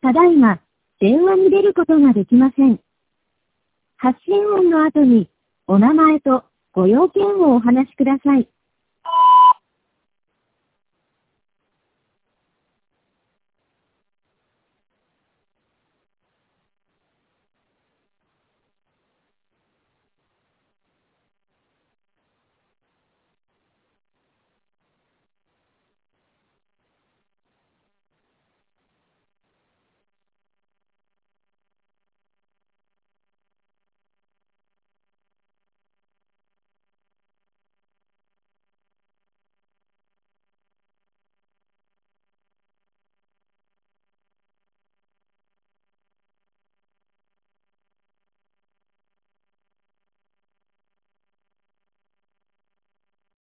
ただいま、電話に出ることができません。発信音の後に、お名前とご用件をお話しください。